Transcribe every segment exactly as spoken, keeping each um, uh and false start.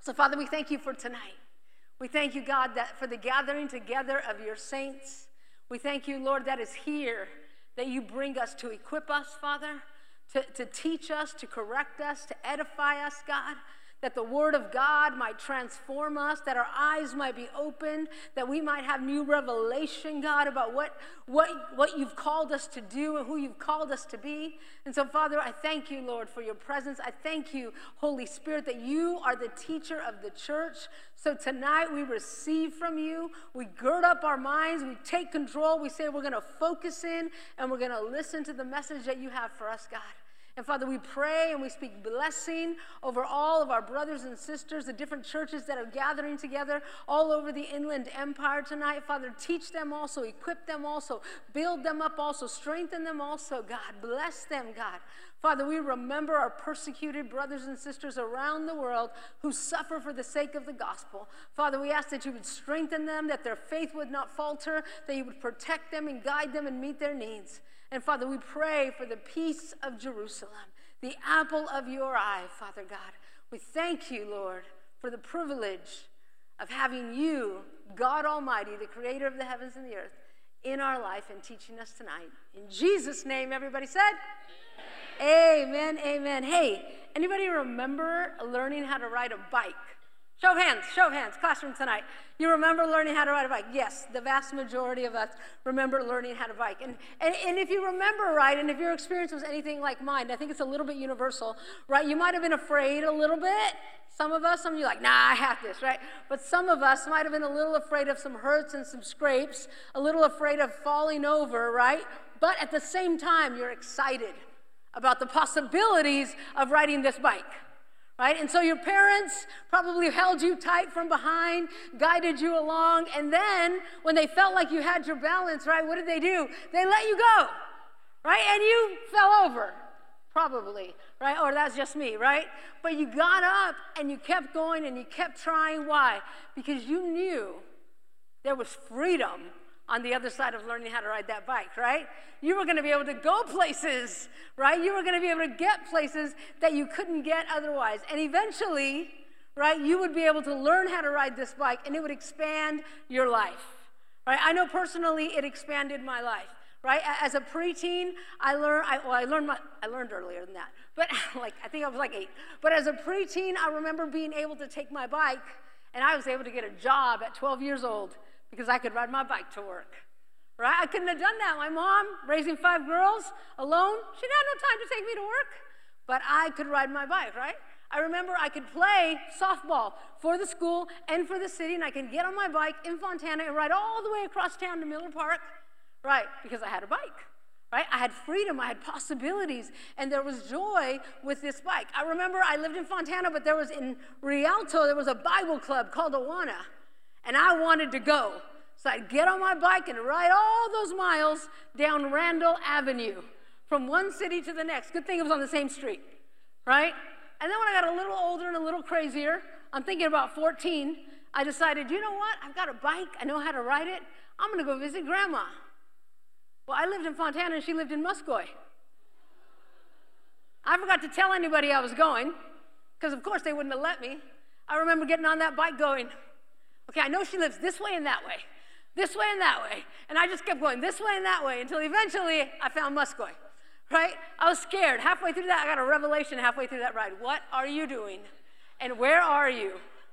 So, Father, we thank you for tonight. We thank you, God, that for the gathering together of your saints. We thank you, Lord, that is here, that you bring us to equip us, Father, to, to teach us, to correct us, to edify us, God, that the word of God might transform us, that our eyes might be opened, that we might have new revelation, God, about what, what, what you've called us to do and who you've called us to be. And so, Father, I thank you, Lord, for your presence. I thank you, Holy Spirit, that you are the teacher of the church. So tonight we receive from you. We gird up our minds. We take control. We say we're going to focus in and we're going to listen to the message that you have for us, God. And Father, we pray and we speak blessing over all of our brothers and sisters, the different churches that are gathering together all over the Inland Empire tonight. Father, teach them also, equip them also, build them up also, strengthen them also, God. Bless them, God. Father, we remember our persecuted brothers and sisters around the world who suffer for the sake of the gospel. Father, we ask that you would strengthen them, that their faith would not falter, that you would protect them and guide them and meet their needs. And Father, we pray for the peace of Jerusalem, the apple of your eye, Father God. We thank you, Lord, for the privilege of having you, God Almighty, the creator of the heavens and the earth, in our life and teaching us tonight. In Jesus' name, everybody said? Amen, amen. amen. Hey, anybody remember learning how to ride a bike? Show of hands, show of hands, classroom tonight. You remember learning how to ride a bike? Yes, the vast majority of us remember learning how to bike. And, and, and if you remember right, and if your experience was anything like mine, I think it's a little bit universal, right? You might have been afraid a little bit. Some of us, some of you are like, nah, I have this, right? But some of us might have been a little afraid of some hurts and some scrapes, a little afraid of falling over, right? But at the same time, you're excited about the possibilities of riding this bike. Right? And so your parents probably held you tight from behind, guided you along, and then when they felt like you had your balance, right, what did they do? They let you go, right? And you fell over, probably, right? Or that's just me, right? But you got up and you kept going and you kept trying. Why? Because you knew there was freedom on the other side of learning how to ride that bike, right? You were going to be able to go places, right? You were going to be able to get places that you couldn't get otherwise. And eventually, right, you would be able to learn how to ride this bike and it would expand your life, right? I know personally it expanded my life, right? As a preteen, I learned, I, well, I learned, my, I learned earlier than that, but like, I think I was like eight. But as a preteen, I remember being able to take my bike and I was able to get a job at twelve years old because I could ride my bike to work, right? I couldn't have done that. My mom, raising five girls alone, she had no time to take me to work, but I could ride my bike, right? I remember I could play softball for the school and for the city, and I could get on my bike in Fontana and ride all the way across town to Miller Park, right? Because I had a bike, right? I had freedom, I had possibilities, and there was joy with this bike. I remember I lived in Fontana, but there was in Rialto, there was a Bible club called Awana. And I wanted to go. So I'd get on my bike and ride all those miles down Randall Avenue from one city to the next. Good thing it was on the same street, right? And then when I got a little older and a little crazier, I'm thinking about fourteen, I decided, you know what? I've got a bike. I know how to ride it. I'm going to go visit Grandma. Well, I lived in Fontana and she lived in Muscoy. I forgot to tell anybody I was going because, of course, they wouldn't have let me. I remember getting on that bike going, okay, I know she lives this way and that way, this way and that way. And I just kept going this way and that way until eventually I found Muscoy, right? I was scared. Halfway through that, I got a revelation halfway through that ride. What are you doing? And where are you?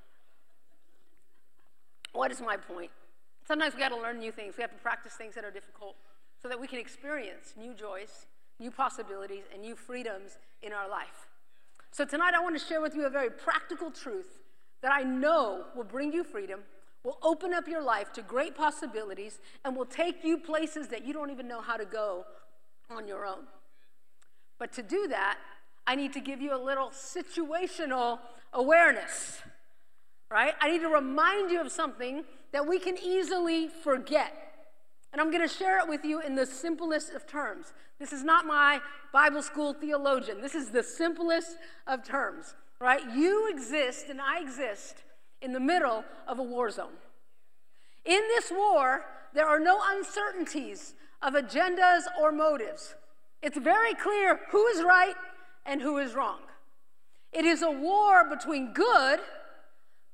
What is my point? Sometimes we got to learn new things. We have to practice things that are difficult so that we can experience new joys, new possibilities, and new freedoms in our life. So tonight I want to share with you a very practical truth that I know will bring you freedom, will open up your life to great possibilities, and will take you places that you don't even know how to go on your own. But to do that, I need to give you a little situational awareness, right? I need to remind you of something that we can easily forget. And I'm going to share it with you in the simplest of terms. This is not my Bible school theologian. This is the simplest of terms. Right? You exist and I exist in the middle of a war zone. In this war, there are no uncertainties of agendas or motives. It's very clear who is right and who is wrong. It is a war between good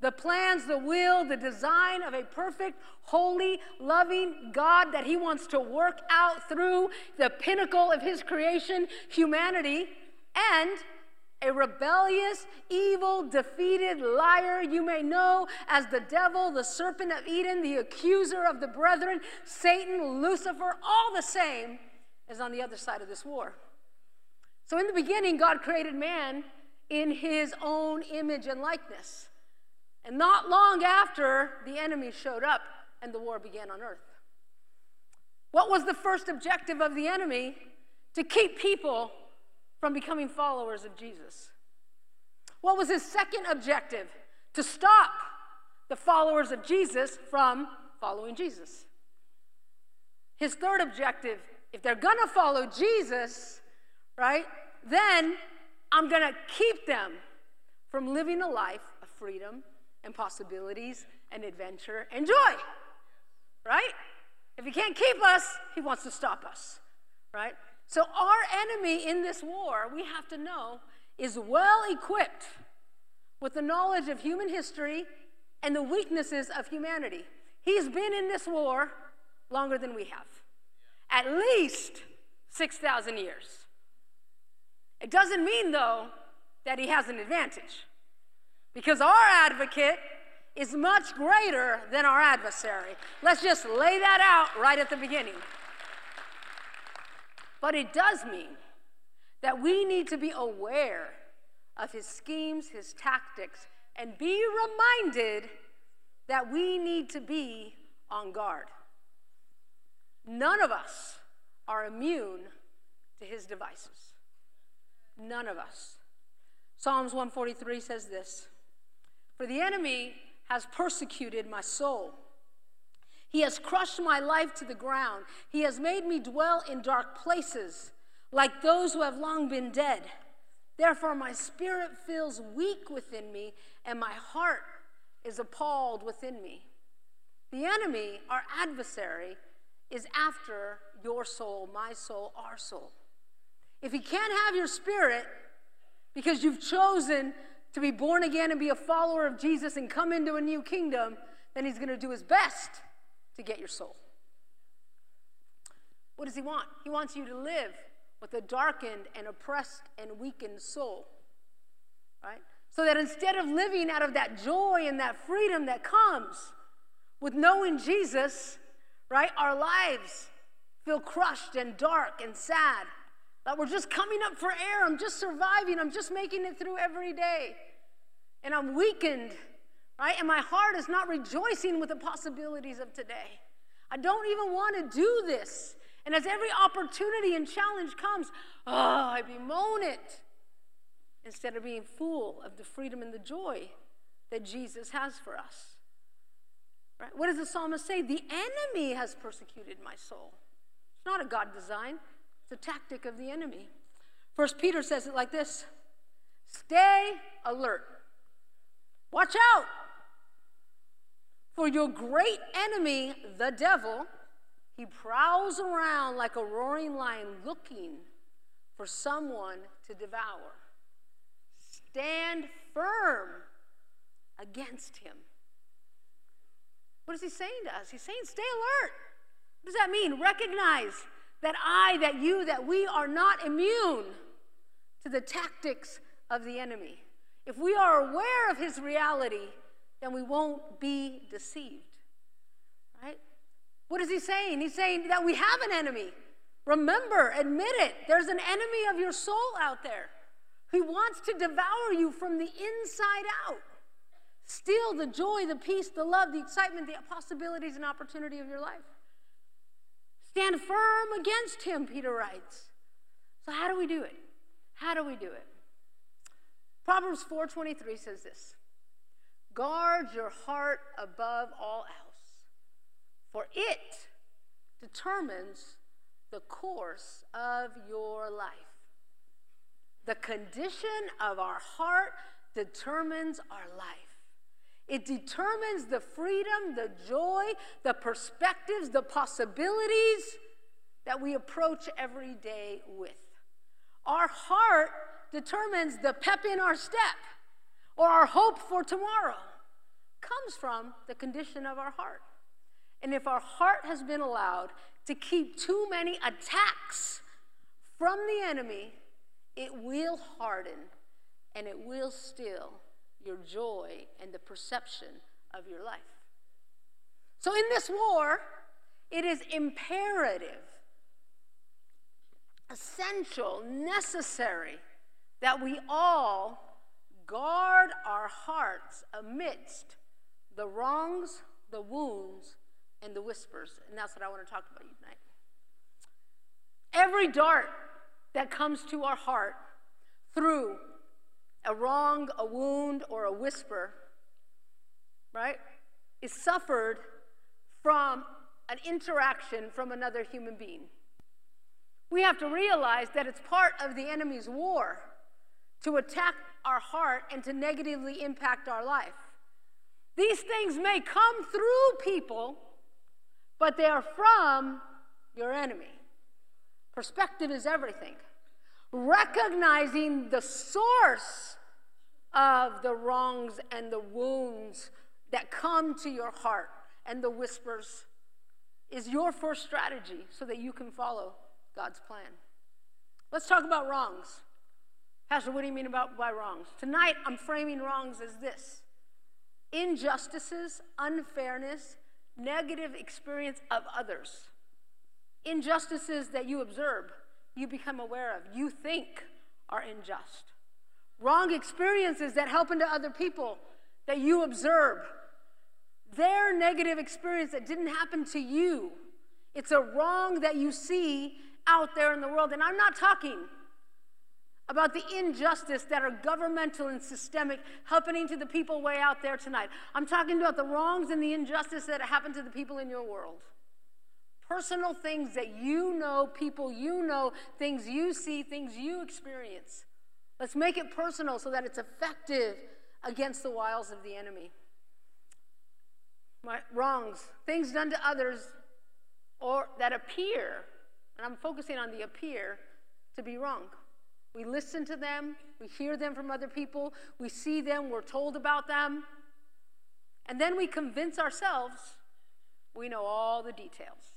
The plans, the will, the design of a perfect, holy, loving God that he wants to work out through the pinnacle of his creation, humanity, and a rebellious, evil, defeated liar you may know as the devil, the serpent of Eden, the accuser of the brethren, Satan, Lucifer, all the same, is on the other side of this war. So in the beginning, God created man in his own image and likeness. And not long after, the enemy showed up and the war began on earth. What was the first objective of the enemy? To keep people from becoming followers of Jesus. What was his second objective? To stop the followers of Jesus from following Jesus. His third objective, if they're going to follow Jesus, right, then I'm going to keep them from living a life of freedom and possibilities and adventure and joy, right? If he can't keep us, he wants to stop us, right? So our enemy in this war, we have to know, is well equipped with the knowledge of human history and the weaknesses of humanity. He's been in this war longer than we have, at least six thousand years. It doesn't mean, though, that he has an advantage. Because our advocate is much greater than our adversary. Let's just lay that out right at the beginning. But it does mean that we need to be aware of his schemes, his tactics, and be reminded that we need to be on guard. None of us are immune to his devices. None of us. Psalms one forty-three says this, "For the enemy has persecuted my soul. He has crushed my life to the ground. He has made me dwell in dark places, like those who have long been dead. Therefore my spirit feels weak within me, and my heart is appalled within me." The enemy, our adversary, is after your soul, my soul, our soul. If he can't have your spirit because you've chosen to be born again and be a follower of Jesus and come into a new kingdom, then he's going to do his best to get your soul. What does he want? He wants you to live with a darkened and oppressed and weakened soul, right? So that instead of living out of that joy and that freedom that comes with knowing Jesus, right, our lives feel crushed and dark and sad. That we're just coming up for air. I'm just surviving. I'm just making it through every day. And I'm weakened, right? And my heart is not rejoicing with the possibilities of today. I don't even want to do this. And as every opportunity and challenge comes, oh, I bemoan it. Instead of being full of the freedom and the joy that Jesus has for us. Right? What does the psalmist say? The enemy has persecuted my soul. It's not a God design. It's a tactic of the enemy. First Peter says it like this. Stay alert. Watch out. For your great enemy, the devil, he prowls around like a roaring lion looking for someone to devour. Stand firm against him. What is he saying to us? He's saying stay alert. What does that mean? Recognize that I, that you, that we are not immune to the tactics of the enemy. If we are aware of his reality, then we won't be deceived. Right? What is he saying? He's saying that we have an enemy. Remember, admit it. There's an enemy of your soul out there. He wants to devour you from the inside out. Steal the joy, the peace, the love, the excitement, the possibilities and opportunity of your life. Stand firm against him, Peter writes. So how do we do it? How do we do it? Proverbs four twenty-three says this. Guard your heart above all else, for it determines the course of your life. The condition of our heart determines our life. It determines the freedom, the joy, the perspectives, the possibilities that we approach every day with. Our heart determines the pep in our step or our hope for tomorrow. comes from the condition of our heart. And if our heart has been allowed to keep too many attacks from the enemy, it will harden and it will steal your joy and the perception of your life. So in this war, it is imperative, essential, necessary that we all guard our hearts amidst the wrongs, the wounds, and the whispers. And that's what I want to talk about tonight. Every dart that comes to our heart through a wrong, a wound, or a whisper, right, is suffered from an interaction from another human being. We have to realize that it's part of the enemy's war to attack our heart and to negatively impact our life. These things may come through people, but they are from your enemy. Perspective is everything. Recognizing the source of the wrongs and the wounds that come to your heart and the whispers is your first strategy so that you can follow God's plan. Let's talk about wrongs. Pastor, what do you mean about by wrongs? Tonight, I'm framing wrongs as this: injustices, unfairness, negative experience of others. Injustices that you observe, you become aware of, you think are unjust. Wrong experiences that happen to other people that you observe, their negative experience that didn't happen to you. It's a wrong that you see out there in the world. And I'm not talking about the injustice that are governmental and systemic happening to the people way out there tonight. I'm talking about the wrongs and the injustice that happen to the people in your world. Personal things that you know, people you know, things you see, things you experience. Let's make it personal so that it's effective against the wiles of the enemy. Right? Wrongs, things done to others or that appear, and I'm focusing on the appear, to be wrong. We listen to them, we hear them from other people, we see them, we're told about them, and then we convince ourselves we know all the details.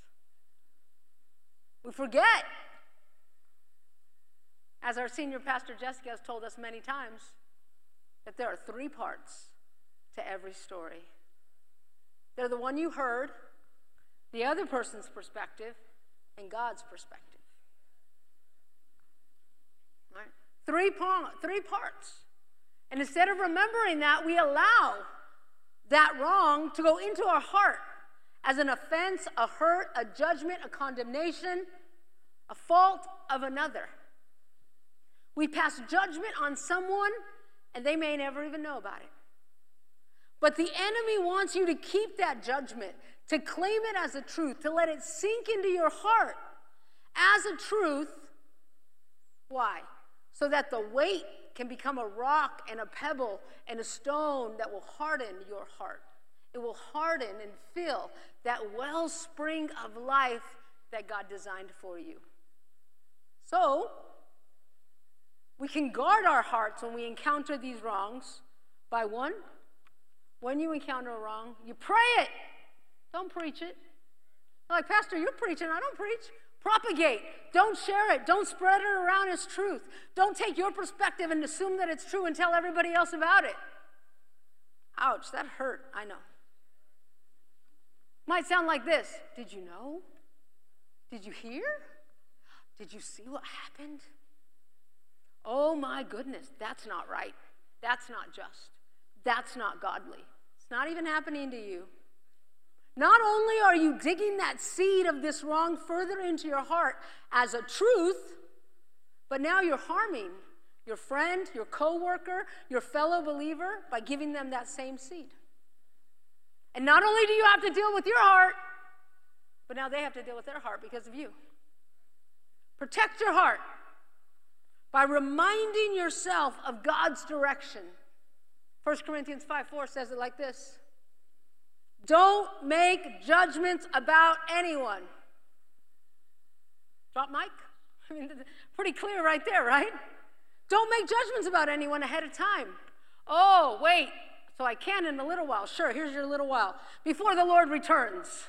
We forget, as our senior pastor Jessica has told us many times, that there are three parts to every story. They're the one you heard, the other person's perspective, and God's perspective. Right? Three, three parts. And instead of remembering that, we allow that wrong to go into our heart as an offense, a hurt, a judgment, a condemnation, a fault of another. We pass judgment on someone, and they may never even know about it. But the enemy wants you to keep that judgment, to claim it as a truth, to let it sink into your heart as a truth. Why? So that the weight can become a rock and a pebble and a stone that will harden your heart. It will harden and fill that wellspring of life that God designed for you. So, we can guard our hearts when we encounter these wrongs by one, when you encounter a wrong, you pray it. Don't preach it. You're like, Pastor, you're preaching. I don't preach. Propagate. Don't share it. Don't spread it around as truth. Don't take your perspective and assume that it's true and tell everybody else about it. Ouch, that hurt. I know. Might sound like this. Did you know? Did you hear? Did you see what happened? Oh my goodness, that's not right. That's not just. That's not godly. It's not even happening to you. Not only are you digging that seed of this wrong further into your heart as a truth, but now you're harming your friend, your coworker, your fellow believer by giving them that same seed. And not only do you have to deal with your heart, but now they have to deal with their heart because of you. Protect your heart by reminding yourself of God's direction. First Corinthians five four says it like this: don't make judgments about anyone. Drop mic? I mean, pretty clear right there, right? Don't make judgments about anyone ahead of time. Oh, wait, So I can in a little while. Sure, here's your little while. Before the Lord returns.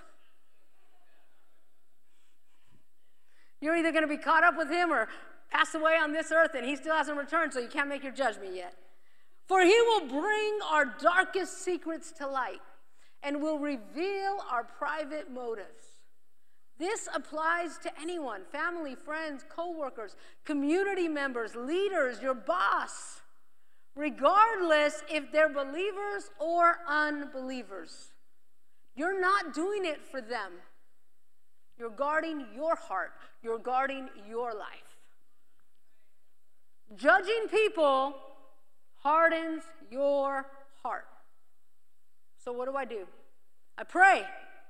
You're either going to be caught up with him or pass away on this earth, and he still hasn't returned, so you can't make your judgment yet. For he will bring our darkest secrets to light and will reveal our private motives. This applies to anyone, family, friends, co-workers, community members, leaders, your boss, regardless if they're believers or unbelievers. You're not doing it for them. You're guarding your heart. You're guarding your life. Judging people hardens your heart. So what do I do? I pray.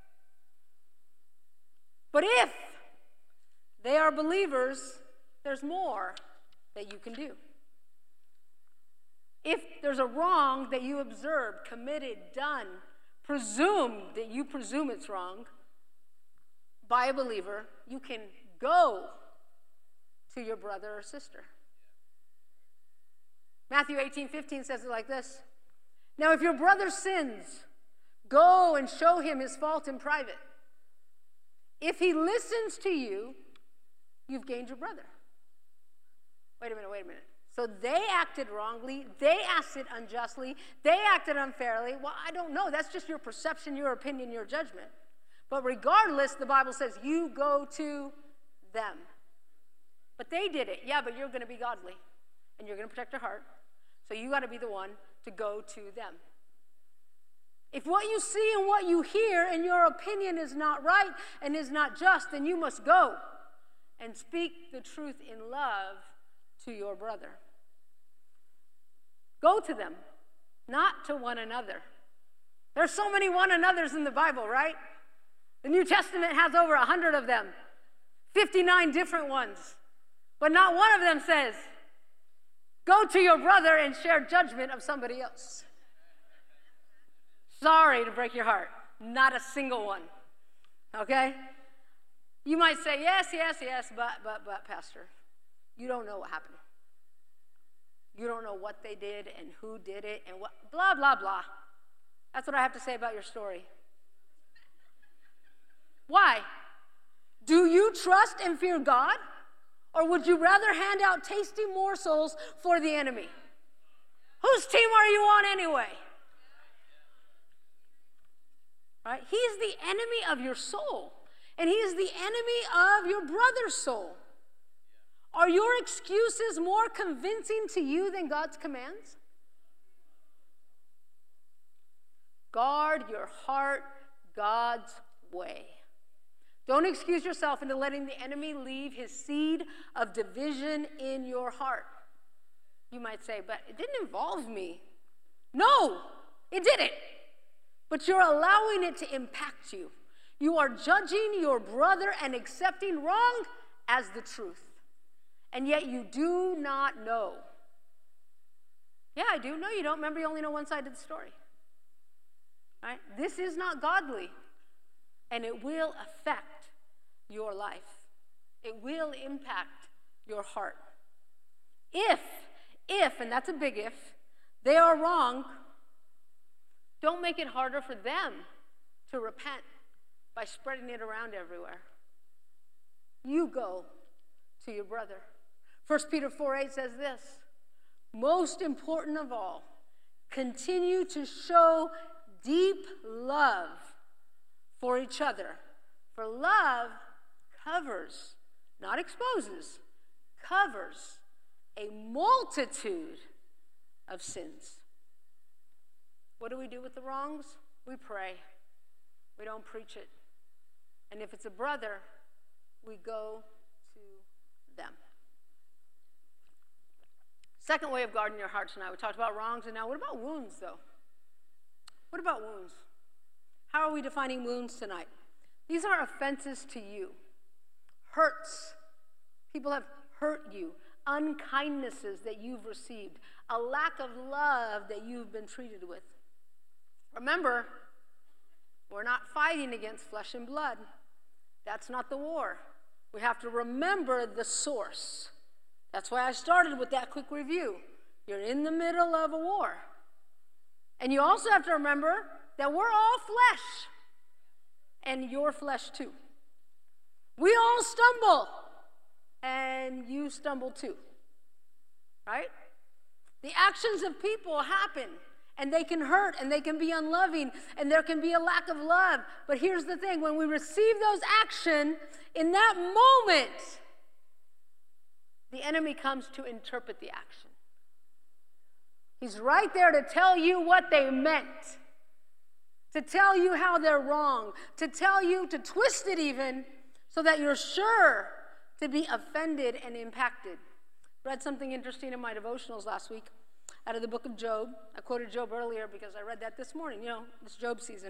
But if they are believers, there's more that you can do. If there's a wrong that you observed, committed, done, presumed that you presume it's wrong by a believer, you can go to your brother or sister. Matthew eighteen fifteen says it like this. Now, if your brother sins, go and show him his fault in private. If he listens to you, you've gained your brother. Wait a minute, wait a minute. So they acted wrongly, they acted unjustly, they acted unfairly. Well, I don't know. That's just your perception, your opinion, your judgment. But regardless, the Bible says you go to them. But they did it. Yeah, but you're going to be godly, and you're going to protect your heart. So you got to be the one to go to them. If what you see and what you hear and your opinion is not right and is not just, then you must go and speak the truth in love to your brother. Go to them, not to one another. There's so many one another's in the Bible, right? The New Testament has over a hundred of them, fifty-nine different ones. But not one of them says, go to your brother and share judgment of somebody else. Sorry to break your heart. Not a single one. Okay? You might say, yes, yes, yes, but, but, but, Pastor, you don't know what happened. You don't know what they did and who did it and what, blah, blah, blah. That's what I have to say about your story. Why? Do you trust and fear God? Or would you rather hand out tasty morsels for the enemy? Whose team are you on anyway? Right? He is the enemy of your soul. And he is the enemy of your brother's soul. Are your excuses more convincing to you than God's commands? Guard your heart God's way. Don't excuse yourself into letting the enemy leave his seed of division in your heart. You might say, but it didn't involve me. No, it didn't. But you're allowing it to impact you. You are judging your brother and accepting wrong as the truth. And yet you do not know. Yeah, I do. No, you don't. Remember, you only know one side of the story. Right? This is not godly. And it will affect your life. It will impact your heart. If, if, and that's a big if, they are wrong, don't make it harder for them to repent by spreading it around everywhere. You go to your brother. First Peter four eight says this, most important of all, continue to show deep love for each other. For love covers, not exposes, covers a multitude of sins. What do we do with the wrongs? We pray. We don't preach it. And if it's a brother, we go to them. Second way of guarding your heart tonight. We talked about wrongs, and now what about wounds, though? What about wounds? How are we defining wounds tonight? These are offenses to you. Hurts. People have hurt you. Unkindnesses that you've received. A lack of love that you've been treated with. Remember, we're not fighting against flesh and blood. That's not the war. We have to remember the source. That's why I started with that quick review. You're in the middle of a war. And you also have to remember that we're all flesh, and your flesh too. We all stumble, and you stumble too, right? The actions of people happen, and they can hurt, and they can be unloving, and there can be a lack of love. But here's the thing, when we receive those actions, in that moment, the enemy comes to interpret the action. He's right there to tell you what they meant, to tell you how they're wrong, to tell you, to twist it even, so that you're sure to be offended and impacted. Read something interesting in my devotionals last week out of the book of Job. I quoted Job earlier because I read that this morning. You know, it's Job season.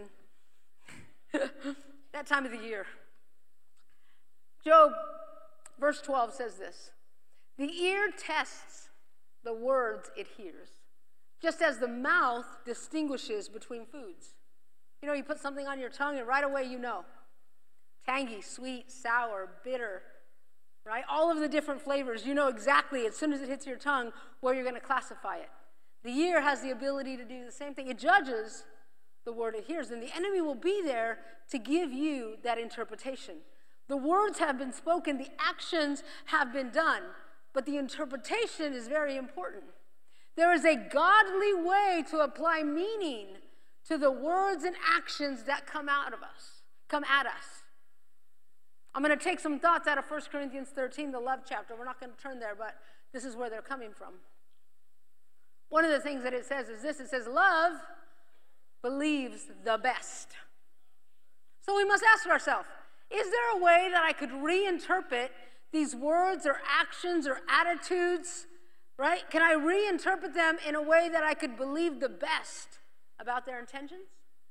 That time of the year. Job, verse twelve says this: the ear tests the words it hears, just as the mouth distinguishes between foods. You know, you put something on your tongue and right away you know. Tangy, sweet, sour, bitter, right? All of the different flavors, you know exactly as soon as it hits your tongue where you're going to classify it. The ear has the ability to do the same thing. It judges the word it hears, and the enemy will be there to give you that interpretation. The words have been spoken, the actions have been done, but the interpretation is very important. There is a godly way to apply meaning to the words and actions that come out of us, come at us. I'm going to take some thoughts out of First Corinthians thirteen, the love chapter. We're not going to turn there, but this is where they're coming from. One of the things that it says is this: it says, love believes the best. So we must ask ourselves, is there a way that I could reinterpret these words or actions or attitudes, right? Can I reinterpret them in a way that I could believe the best about their intentions?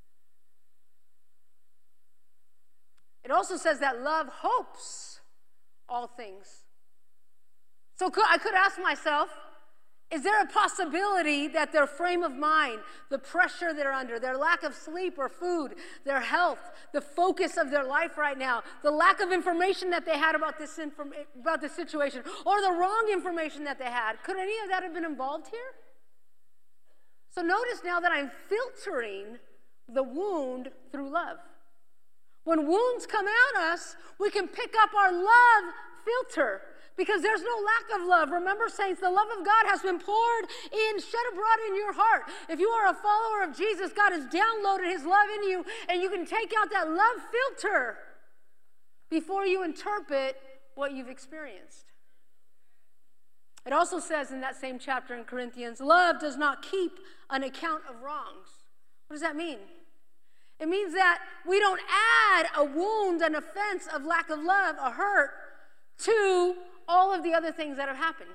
It also says that love hopes all things. So could, I could ask myself, is there a possibility that their frame of mind, the pressure they're under, their lack of sleep or food, their health, the focus of their life right now, the lack of information that they had about this, inform- about this situation, or the wrong information that they had, could any of that have been involved here? So notice now that I'm filtering the wound through love. When wounds come at us, we can pick up our love filter because there's no lack of love. Remember, saints, the love of God has been poured in, shed abroad in your heart. If you are a follower of Jesus, God has downloaded his love in you, and you can take out that love filter before you interpret what you've experienced. It also says in that same chapter in Corinthians, love does not keep an account of wrongs. What does that mean? It means that we don't add a wound, an offense of lack of love, a hurt, to all of the other things that have happened.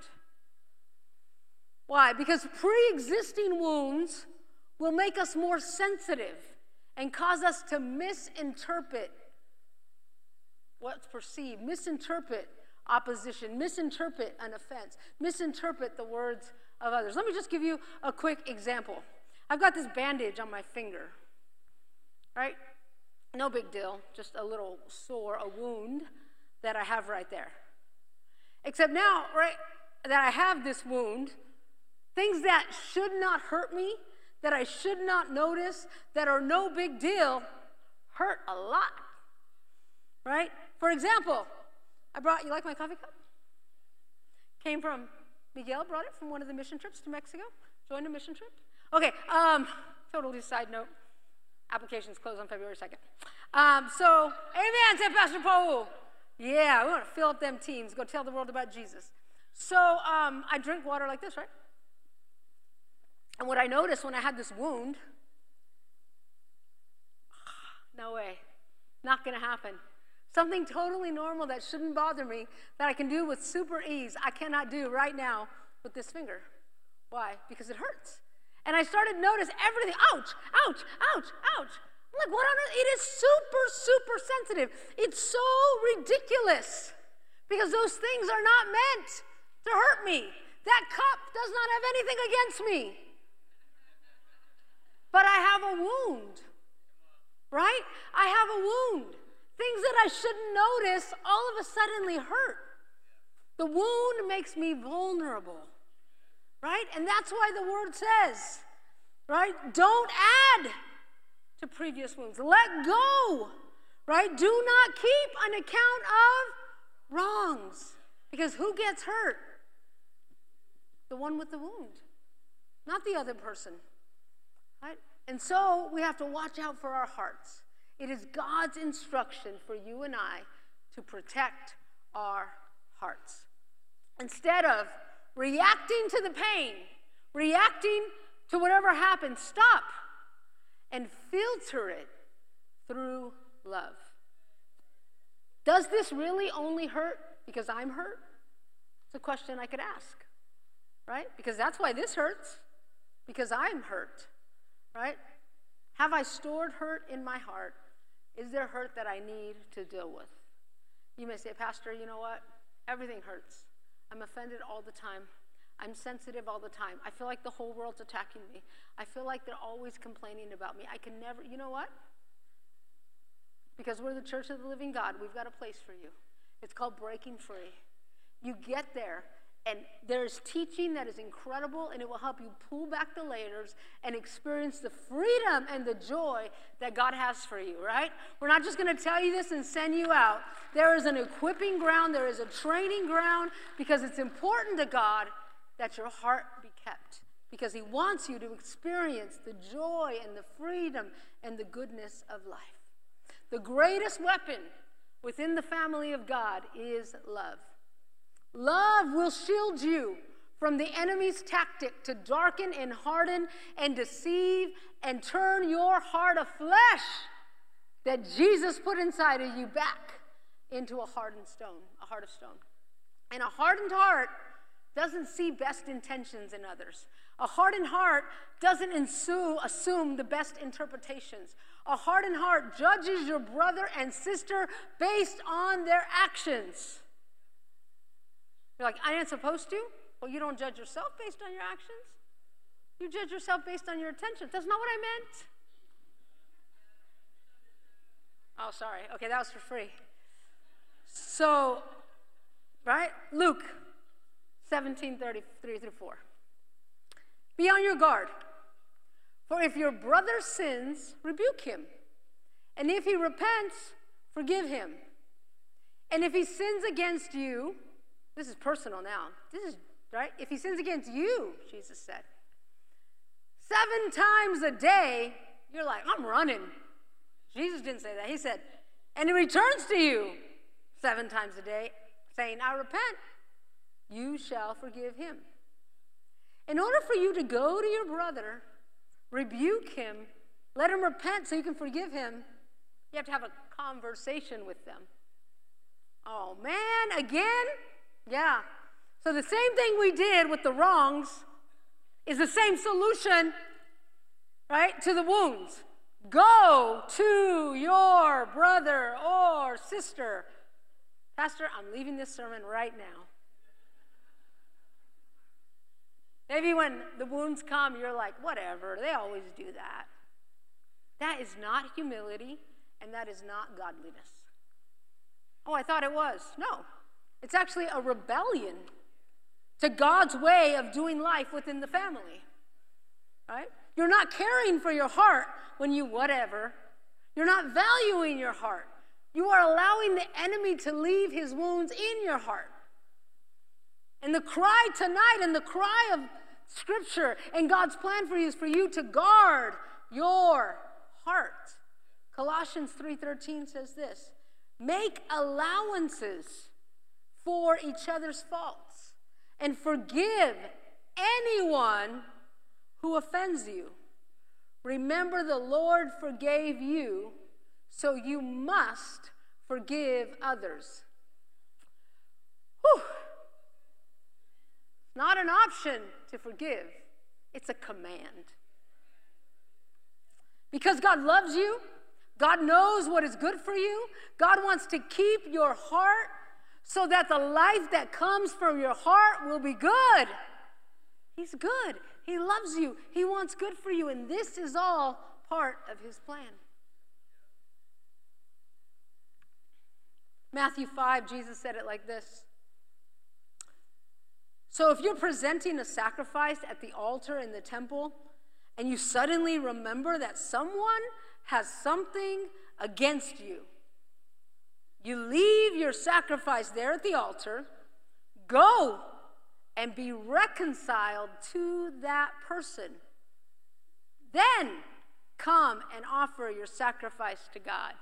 Why? Because pre-existing wounds will make us more sensitive and cause us to misinterpret what's perceived, misinterpret opposition, misinterpret an offense, misinterpret the words of others. Let me just give you a quick example. I've got this bandage on my finger. Right? No big deal, just a little sore, a wound that I have right there. Except now, right, that I have this wound, things that should not hurt me, that I should not notice, that are no big deal, hurt a lot. Right? For example, I brought, you like my coffee cup? Came from, Miguel brought it from one of the mission trips to Mexico. Joined a mission trip. Okay, um, totally side note. Applications close on February second. Um, so, amen, said Pastor Paul. Yeah, we want to fill up them teams. Go tell the world about Jesus. So, um, I drink water like this, right? And what I noticed when I had this wound, no way, not going to happen. Something totally normal that shouldn't bother me, that I can do with super ease, I cannot do right now with this finger. Why? Because it hurts. And I started to notice everything. Ouch, ouch, ouch, ouch. I'm like, what on earth? It is super, super sensitive. It's so ridiculous because those things are not meant to hurt me. That cup does not have anything against me. But I have a wound, right? I have a wound. Things that I shouldn't notice all of a suddenly hurt. The wound makes me vulnerable. Right? And that's why the word says, right? Don't add to previous wounds. Let go, right? Do not keep an account of wrongs. Because who gets hurt? The one with the wound, not the other person, right? And so we have to watch out for our hearts. It is God's instruction for you and I to protect our hearts. Instead of reacting to the pain, reacting to whatever happened, stop and filter it through love. Does this really only hurt because I'm hurt? It's a question I could ask, right? Because that's why this hurts, because I'm hurt, right? Have I stored hurt in my heart? Is there hurt that I need to deal with? You may say, Pastor, you know what? Everything hurts. I'm offended all the time. I'm sensitive all the time. I feel like the whole world's attacking me. I feel like they're always complaining about me. I can never, you know what? Because we're the Church of the Living God, we've got a place for you. It's called breaking free. You get there, and there's teaching that is incredible, and it will help you pull back the layers and experience the freedom and the joy that God has for you, right? We're not just going to tell you this and send you out. There is an equipping ground. There is a training ground, because it's important to God that your heart be kept, because he wants you to experience the joy and the freedom and the goodness of life. The greatest weapon within the family of God is love. Love will shield you from the enemy's tactic to darken and harden and deceive and turn your heart of flesh that Jesus put inside of you back into a hardened stone, a heart of stone. And a hardened heart doesn't see best intentions in others. A hardened heart doesn't ensue, assume the best interpretations. A hardened heart judges your brother and sister based on their actions. You're like, I ain't supposed to? Well, you don't judge yourself based on your actions. You judge yourself based on your intentions. That's not what I meant. Oh, sorry. Okay, that was for free. So, right? Luke seventeen, thirty-three through four. Be on your guard. For if your brother sins, rebuke him. And if he repents, forgive him. And if he sins against you, this is personal now. This is, right? If he sins against you, Jesus said, seven times a day, you're like, I'm running. Jesus didn't say that. He said, and he returns to you seven times a day, saying, I repent. You shall forgive him. In order for you to go to your brother, rebuke him, let him repent so you can forgive him, you have to have a conversation with them. Oh, man, again? Yeah. So the same thing we did with the wrongs is the same solution, right, to the wounds. Go to your brother or sister. Pastor, I'm leaving this sermon right now. Maybe when the wounds come, you're like, whatever, they always do that. That is not humility, and that is not godliness. Oh, I thought it was. No. It's actually a rebellion to God's way of doing life within the family. Right? You're not caring for your heart when you whatever. You're not valuing your heart. You are allowing the enemy to leave his wounds in your heart. And the cry tonight and the cry of Scripture and God's plan for you is for you to guard your heart. Colossians three thirteen says this, make allowances for each other's faults and forgive anyone who offends you. Remember, the Lord forgave you, so you must forgive others. Whew. Not an option to forgive. It's a command. Because God loves you. God knows what is good for you. God wants to keep your heart so that the life that comes from your heart will be good. He's good. He loves you. He wants good for you. And this is all part of his plan. Matthew five, Jesus said it like this. So if you're presenting a sacrifice at the altar in the temple, and you suddenly remember that someone has something against you. You leave your sacrifice there at the altar, go and be reconciled to that person. Then come and offer your sacrifice to God.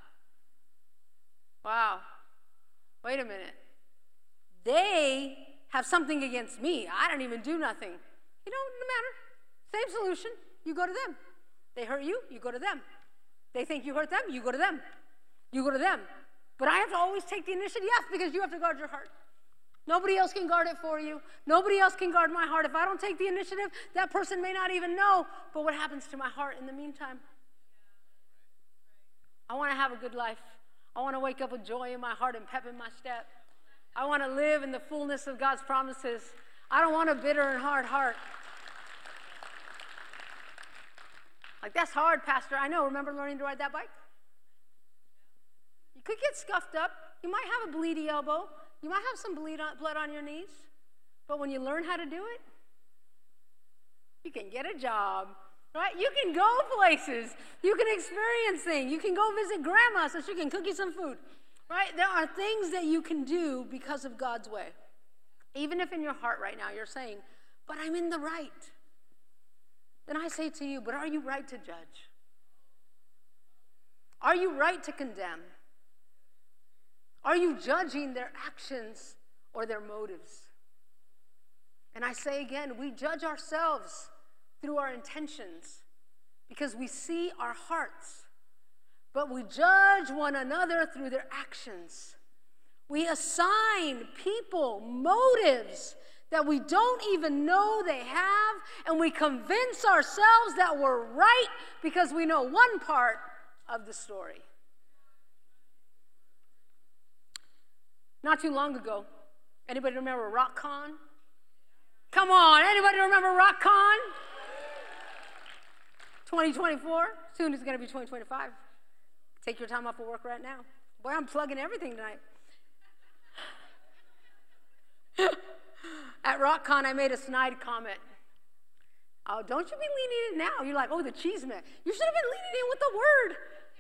Wow. Wait a minute. They have something against me. I don't even do nothing. You know, no matter. Same solution. You go to them. They hurt you, you go to them. They think you hurt them, you go to them. You go to them. But I have to always take the initiative, yes, because you have to guard your heart. Nobody else can guard it for you. Nobody else can guard my heart. If I don't take the initiative, that person may not even know. But what happens to my heart in the meantime? I want to have a good life. I want to wake up with joy in my heart and pep in my step. I want to live in the fullness of God's promises. I don't want a bitter and hard heart. Like, that's hard, Pastor. I know. Remember learning to ride that bike? You could get scuffed up. You might have a bleedy elbow. You might have some bleed on, blood on your knees. But when you learn how to do it, you can get a job, right? You can go places. You can experience things. You can go visit grandma so she can cook you some food, right? There are things that you can do because of God's way. Even if in your heart right now you're saying, but I'm in the right. Then I say to you, but are you right to judge? Are you right to condemn? Are you judging their actions or their motives? And I say again, we judge ourselves through our intentions because we see our hearts, but we judge one another through their actions. We assign people motives that we don't even know they have, and we convince ourselves that we're right because we know one part of the story. Not too long ago, anybody remember RockCon? Come on, anybody remember RockCon? twenty twenty-four, soon it's going to be twenty twenty-five. Take your time off of work right now. Boy, I'm plugging everything tonight. At RockCon, I made a snide comment. Oh, don't you be leaning in now. You're like, oh, the cheese man. You should have been leaning in with the word.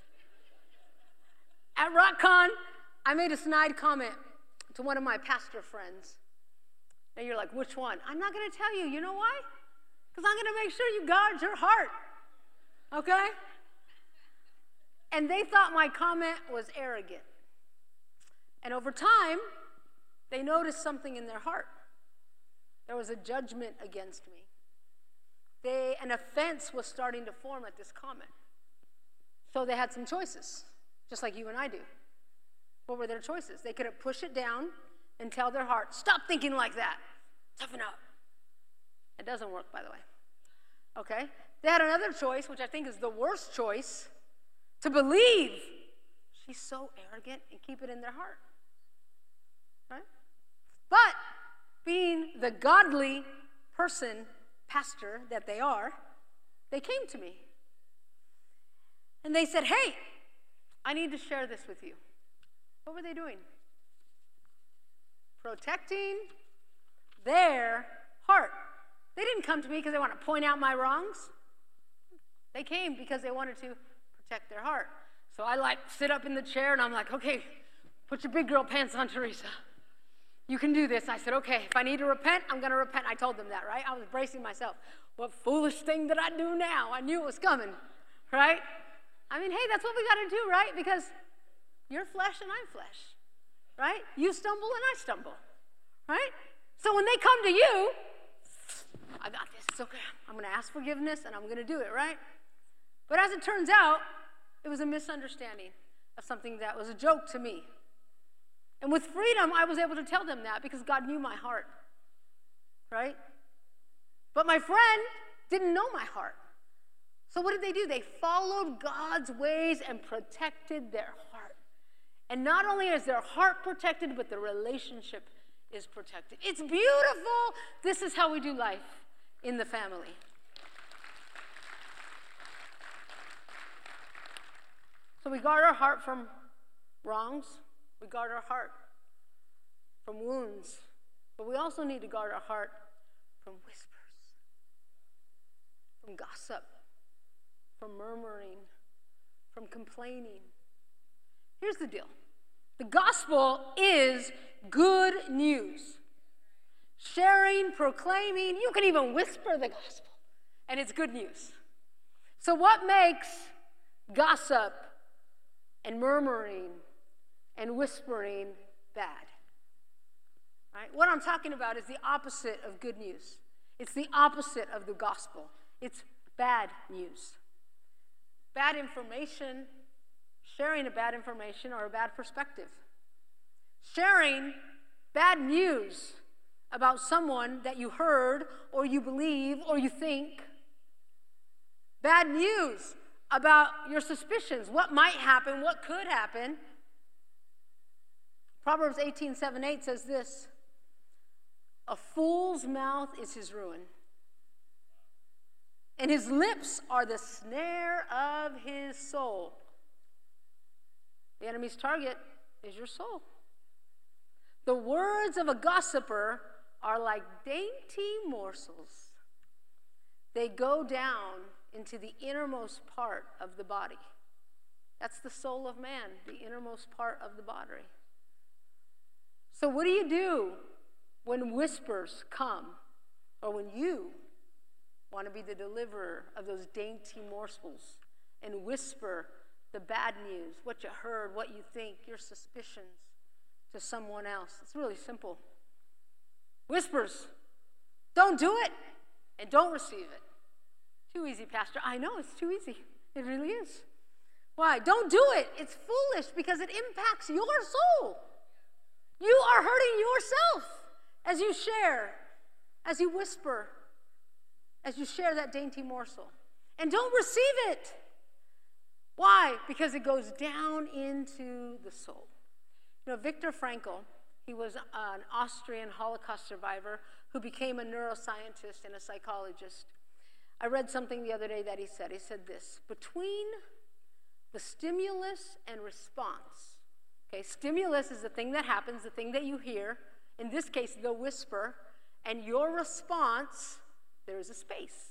At RockCon, I made a snide comment to one of my pastor friends. And you're like, which one? I'm not going to tell you. You know why? Because I'm going to make sure you guard your heart. Okay? And they thought my comment was arrogant. And over time, they noticed something in their heart. There was a judgment against me. They, an offense was starting to form at this comment. So they had some choices, just like you and I do. What were their choices? They could have pushed it down and tell their heart, stop thinking like that. Toughen up. It doesn't work, by the way. Okay? They had another choice, which I think is the worst choice, to believe she's so arrogant and keep it in their heart. Right? But being the godly person, pastor that they are, they came to me. And they said, hey, I need to share this with you. What were they doing? Protecting their heart. They didn't come to me because they want to point out my wrongs. They came because they wanted to protect their heart. So I like sit up in the chair and I'm like, okay, put your big girl pants on, Teresa. You can do this. I said, okay, if I need to repent, I'm going to repent. I told them that, right? I was bracing myself. What foolish thing did I do now? I knew it was coming, right? I mean, hey, that's what we got to do, right? Because you're flesh and I'm flesh, right? You stumble and I stumble, right? So when they come to you, I got this. It's okay. I'm going to ask forgiveness and I'm going to do it, right? But as it turns out, it was a misunderstanding of something that was a joke to me. And with freedom, I was able to tell them that because God knew my heart, right? But my friend didn't know my heart. So what did they do? They followed God's ways and protected their heart. And not only is their heart protected, but the relationship is protected. It's beautiful. This is how we do life in the family. So we guard our heart from wrongs. We guard our heart from wounds. But we also need to guard our heart from whispers, from gossip, from murmuring, from complaining. Here's the deal. The gospel is good news. Sharing, proclaiming, you can even whisper the gospel, and it's good news. So what makes gossip and murmuring and whispering bad? Right? What I'm talking about is the opposite of good news. It's the opposite of the gospel. It's bad news. Bad information, sharing a bad information or a bad perspective. Sharing bad news about someone that you heard or you believe or you think. Bad news about your suspicions, what might happen, what could happen. Proverbs eighteen, seven, eight says this: a fool's mouth is his ruin, and his lips are the snare of his soul. The enemy's target is your soul. The words of a gossiper are like dainty morsels. They go down into the innermost part of the body. That's the soul of man, the innermost part of the body. So what do you do when whispers come, or when you want to be the deliverer of those dainty morsels and whisper the bad news, what you heard, what you think, your suspicions to someone else? It's really simple. Whispers. Don't do it, and don't receive it. Too easy, Pastor. I know, it's too easy. It really is. Why? Don't do it. It's foolish because it impacts your soul. You are hurting yourself as you share, as you whisper, as you share that dainty morsel. And don't receive it. Why? Because it goes down into the soul. You know, Viktor Frankl, he was an Austrian Holocaust survivor who became a neuroscientist and a psychologist. I read something the other day that he said. He said this: between the stimulus and response, okay, stimulus is the thing that happens, the thing that you hear, in this case, the whisper, and your response, there is a space.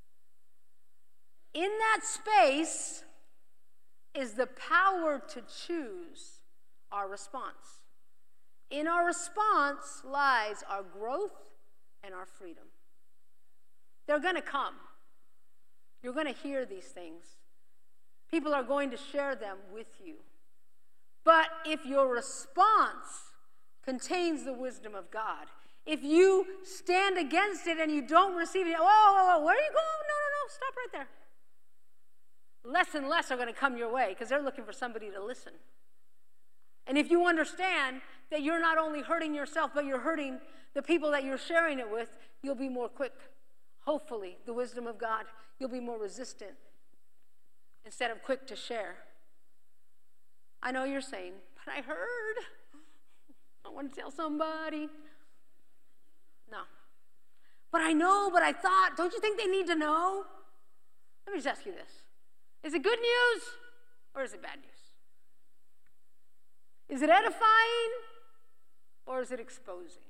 In that space is the power to choose our response. In our response lies our growth and our freedom. They're going to come. You're going to hear these things. People are going to share them with you. But if your response contains the wisdom of God, if you stand against it and you don't receive it, whoa, whoa, whoa, where are you going? No, no, no, stop right there. Less and less are going to come your way because they're looking for somebody to listen. And if you understand that you're not only hurting yourself, but you're hurting the people that you're sharing it with, you'll be more quick. Hopefully, the wisdom of God, you'll be more resistant instead of quick to share. I know you're saying, but I heard. I want to tell somebody. No. But I know, but I thought, don't you think they need to know? Let me just ask you this. Is it good news or is it bad news? Is it edifying or is it exposing?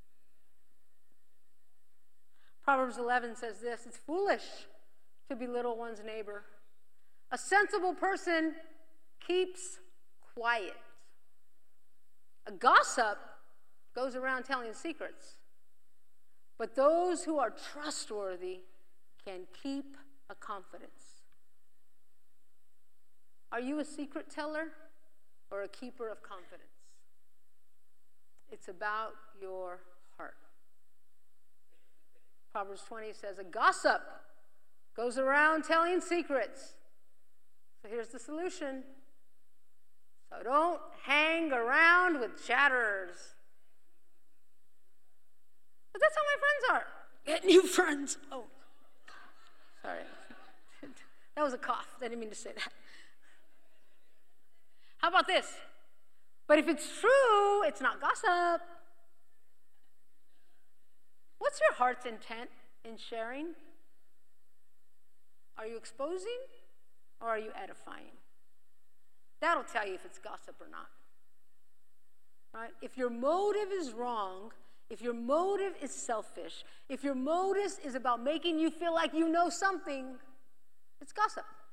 Proverbs eleven says this: it's foolish to belittle one's neighbor. A sensible person keeps quiet. A gossip goes around telling secrets. But those who are trustworthy can keep a confidence. Are you a secret teller or a keeper of confidence? It's about your heart. Proverbs twenty says, a gossip goes around telling secrets. So here's the solution. So don't hang around with chatterers. But that's how my friends are. Get new friends. Oh, sorry. That was a cough. I didn't mean to say that. How about this? But if it's true, it's not gossip. What's your heart's intent in sharing? Are you exposing or are you edifying? That'll tell you if it's gossip or not. Right? If your motive is wrong, if your motive is selfish, if your motive is about making you feel like you know something, it's gossip.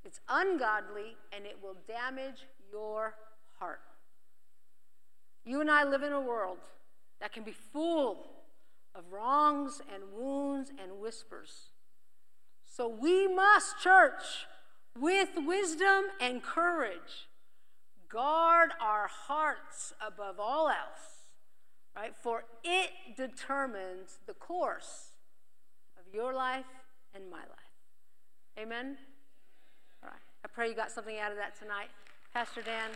It's ungodly, and it will damage your heart. You and I live in a world that can be full of wrongs and wounds and whispers. So we must, church, with wisdom and courage, guard our hearts above all else, right? For it determines the course of your life and my life. Amen? All right. I pray you got something out of that tonight. Pastor Dan.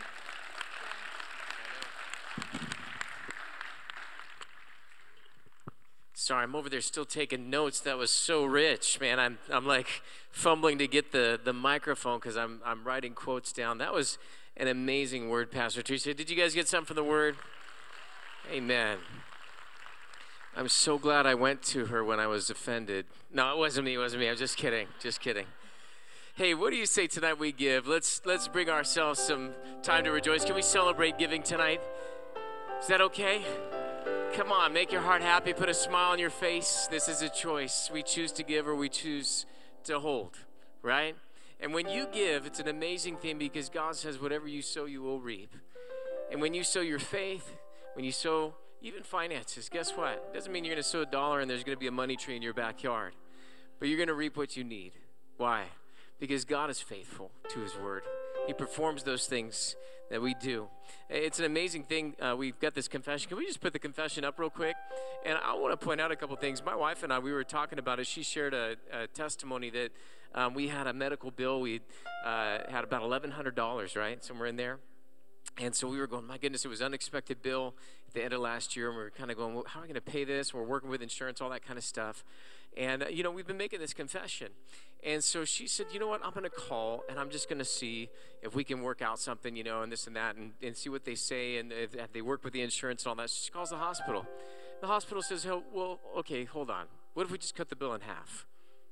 Sorry, I'm over there still taking notes. That was so rich, man. I'm I'm like fumbling to get the, the microphone because I'm I'm writing quotes down. That was an amazing word, Pastor Teresa. Did you guys get something from the word? Amen. I'm so glad I went to her when I was offended. No, it wasn't me. It wasn't me. I'm just kidding. Just kidding. Hey, what do you say tonight we give? Let's let's bring ourselves some time to rejoice. Can we celebrate giving tonight? Is that okay? Come on, make your heart happy. Put a smile on your face. This is a choice. We choose to give or we choose to hold, right? And when you give, it's an amazing thing because God says whatever you sow, you will reap. And when you sow your faith, when you sow even finances, guess what? It doesn't mean you're going to sow a dollar and there's going to be a money tree in your backyard. But you're going to reap what you need. Why? Because God is faithful to his word. He performs those things that we do. It's an amazing thing. Uh, we've got this confession. Can we just put the confession up real quick? And I want to point out a couple things. My wife and I, we were talking about it. She shared a, a testimony that um, we had a medical bill. We uh, had about eleven hundred dollars, right? Somewhere in there. And so we were going, my goodness, it was an unexpected bill at the end of last year. And we were kind of going, well, how are we going to pay this? We're working with insurance, all that kind of stuff. And, uh, you know, we've been making this confession. And so she said, you know what, I'm going to call, and I'm just going to see if we can work out something, you know, and this and that, and, and see what they say, and if, if they work with the insurance and all that. So she calls the hospital. The hospital says, oh, well, okay, hold on. What if we just cut the bill in half?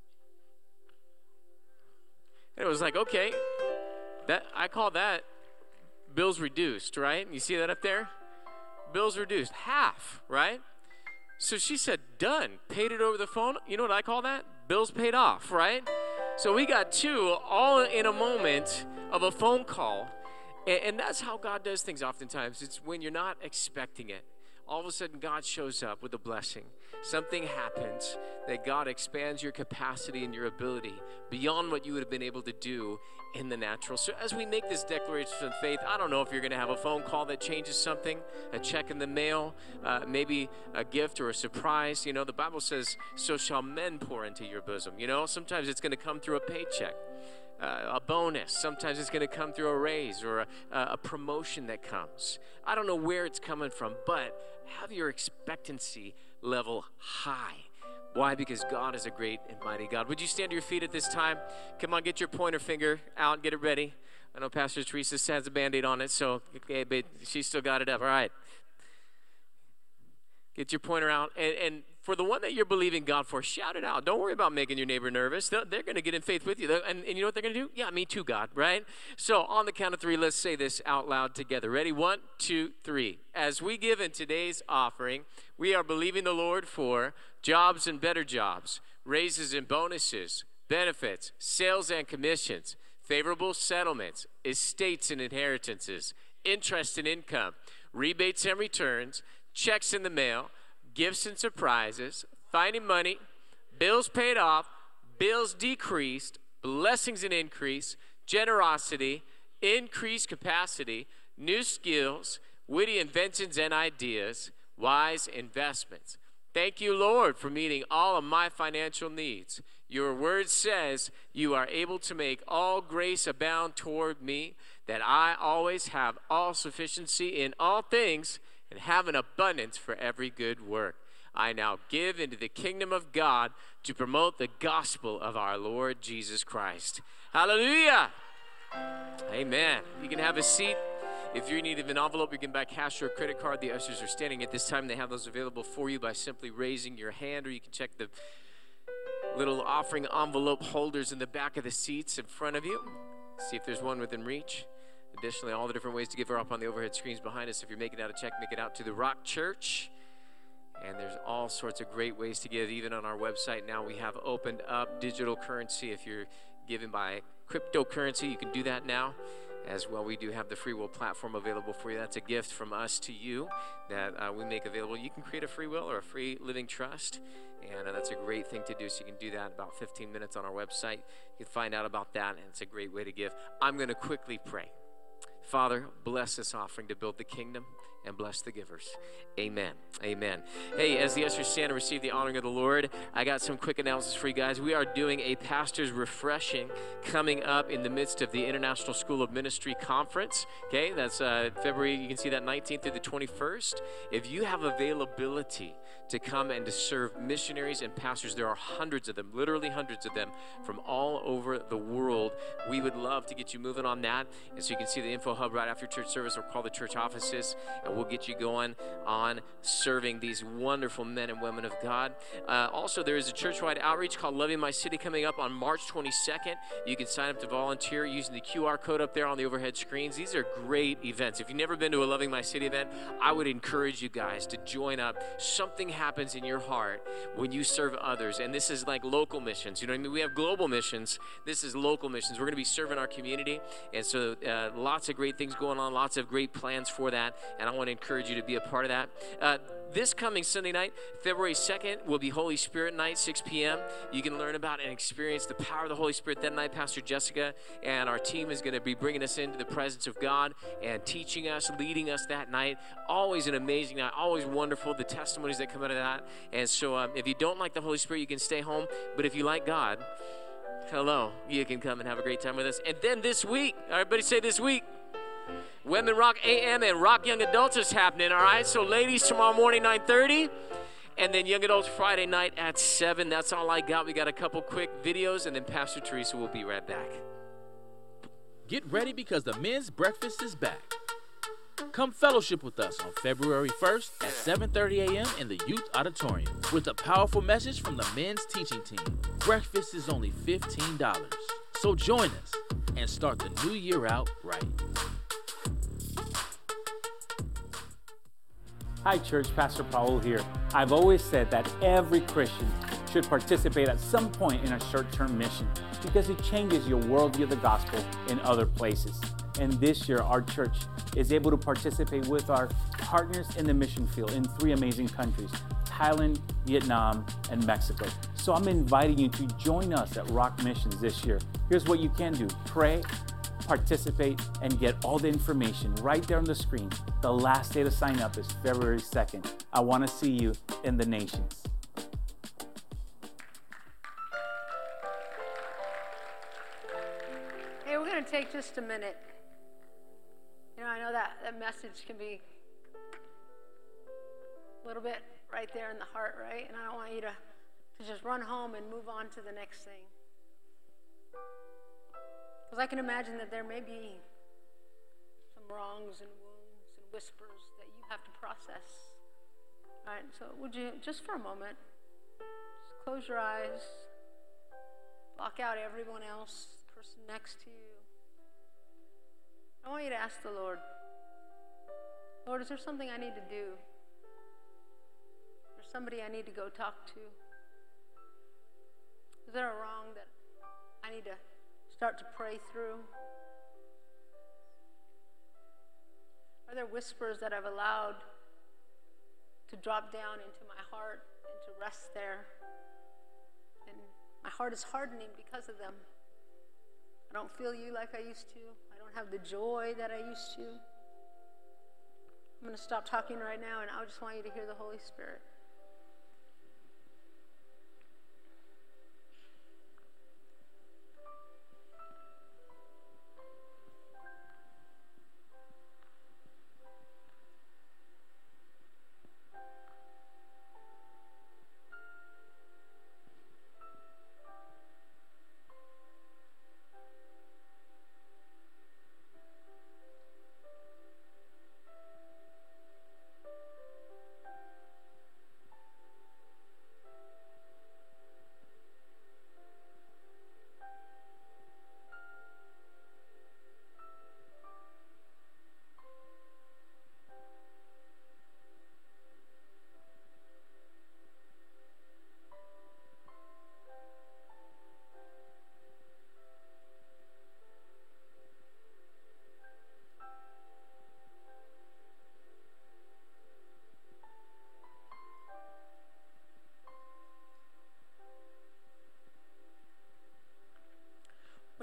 And it was like, okay, that I call that bills reduced, right? You see that up there? Bills reduced, half, right? So she said, done, paid it over the phone. You know what I call that? Bills paid off, right? So we got two all in a moment of a phone call. And, and that's how God does things oftentimes. It's when you're not expecting it. All of a sudden, God shows up with a blessing. Something happens that God expands your capacity and your ability beyond what you would have been able to do in the natural. So as we make this declaration of faith, I don't know if you're going to have a phone call that changes something, a check in the mail, uh, maybe a gift or a surprise. You know, the Bible says, so shall men pour into your bosom. You know, sometimes it's going to come through a paycheck. Uh, a bonus. Sometimes it's going to come through a raise or a, a promotion that comes. I don't know where it's coming from, but have your expectancy level high. Why? Because God is a great and mighty God. Would you stand to your feet at this time? Come on, get your pointer finger out and get it ready. I know Pastor Teresa has a Band-Aid on it, so okay, but she's still got it up. All right. Get your pointer out. And, and for the one that you're believing God for, shout it out. Don't worry about making your neighbor nervous. They're, they're going to get in faith with you. And, and you know what they're going to do? Yeah, me too, God, right? So on the count of three, let's say this out loud together. Ready? One, two, three. As we give in today's offering, we are believing the Lord for jobs and better jobs, raises and bonuses, benefits, sales and commissions, favorable settlements, estates and inheritances, interest and income, rebates and returns, checks in the mail, gifts and surprises, finding money, bills paid off, bills decreased, blessings and increase, generosity, increased capacity, new skills, witty inventions and ideas, wise investments. Thank you, Lord, for meeting all of my financial needs. Your word says you are able to make all grace abound toward me, that I always have all sufficiency in all things and have an abundance for every good work. I now give into the kingdom of God to promote the gospel of our Lord Jesus Christ. Hallelujah. Amen. You can have a seat. If you're in need of an envelope, you can buy cash or a credit card. The ushers are standing at this time. They have those available for you by simply raising your hand, or you can check the little offering envelope holders in the back of the seats in front of you. See if there's one within reach. Additionally, all the different ways to give are up on the overhead screens behind us. If you're making out a check, make it out to the Rock Church. And there's all sorts of great ways to give. Even on our website now, we have opened up digital currency if you're giving by cryptocurrency, you can do that now as well. We do have the Free Will platform available for you. That's a gift from us to you that uh, we make available. You can create a free will or a free living trust, and uh, that's a great thing to do. So you can do that in about fifteen minutes on our website. You can find out about that, and it's a great way to give. I'm going to quickly pray. Father, bless this offering to build the kingdom and bless the givers. Amen. Amen. Hey, as the ushers stand and receive the honoring of the Lord, I got some quick announcements for you guys. We are doing a pastor's refreshing coming up in the midst of the International School of Ministry Conference. Okay, that's uh, February, you can see that nineteenth through the twenty-first. If you have availability to come and to serve missionaries and pastors, there are hundreds of them, literally hundreds of them from all over the world. We would love to get you moving on that. And so you can see the info hub right after church service, or call the church offices, and we'll get you going on serving these wonderful men and women of God. Uh, also, there is a church-wide outreach called Loving My City coming up on March twenty-second. You can sign up to volunteer using the Q R code up there on the overhead screens. These are great events. If you've never been to a Loving My City event, I would encourage you guys to join up. Something happens in your heart when you serve others, and this is like local missions. You know what I mean? We have global missions. This is local missions. We're going to be serving our community, and so uh, lots of great things going on, lots of great plans for that, and I want to encourage you to be a part of that. Uh, this coming Sunday night, February second, will be Holy Spirit night, six p.m. You can learn about and experience the power of the Holy Spirit that night. Pastor Jessica and our team is going to be bringing us into the presence of God and teaching us, leading us that night. Always an amazing night, always wonderful, the testimonies that come out of that. And so um, if you don't like the Holy Spirit, you can stay home. But if you like God, hello, you can come and have a great time with us. And then this week, everybody say this week, Women Rock A M and Rock Young Adults is happening, all right? So ladies, tomorrow morning, nine thirty, and then Young Adults Friday night at seven. That's all I got. We got a couple quick videos, and then Pastor Teresa will be right back. Get ready, because the men's breakfast is back. Come fellowship with us on February first at seven thirty a.m. in the Youth Auditorium with a powerful message from the men's teaching team. Breakfast is only fifteen dollars. So join us and start the new year out right. Hi church, Pastor Paul here. I've always said that every Christian should participate at some point in a short-term mission, because it changes your worldview of the gospel in other places. And this year, our church is able to participate with our partners in the mission field in three amazing countries: Thailand, Vietnam, and Mexico. So I'm inviting you to join us at Rock Missions this year. Here's what you can do: pray, participate, and get all the information right there on the screen. The last day to sign up is February second. I want to see you in the nations. Hey, we're going to take just a minute. You know, I know that, that message can be a little bit right there in the heart, right? And I don't want you to, to just run home and move on to the next thing. Because I can imagine that there may be some wrongs and wounds and whispers that you have to process. All right, so would you, just for a moment, just close your eyes, block out everyone else, the person next to you. I want you to ask the Lord, Lord, is there something I need to do? Is there somebody I need to go talk to? Is there a wrong that I need to start to pray through? Are there whispers that I've allowed to drop down into my heart and to rest there? And my heart is hardening because of them. I don't feel you like I used to. I don't have the joy that I used to. I'm going to stop talking right now, and I just want you to hear the Holy Spirit.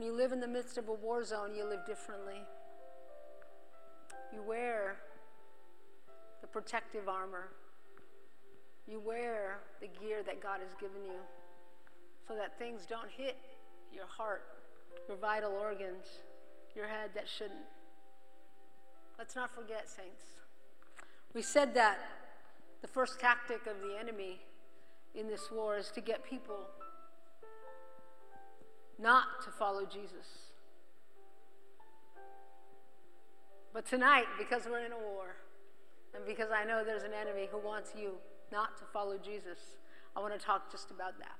you live in the midst of a war zone, you live differently. You wear the protective armor. You wear the gear that God has given you so that things don't hit your heart, your vital organs, your head that shouldn't. Let's not forget, saints. We said that the first tactic of the enemy in this war is to get people not to follow Jesus. But tonight, because we're in a war, and because I know there's an enemy who wants you not to follow Jesus, I want to talk just about that.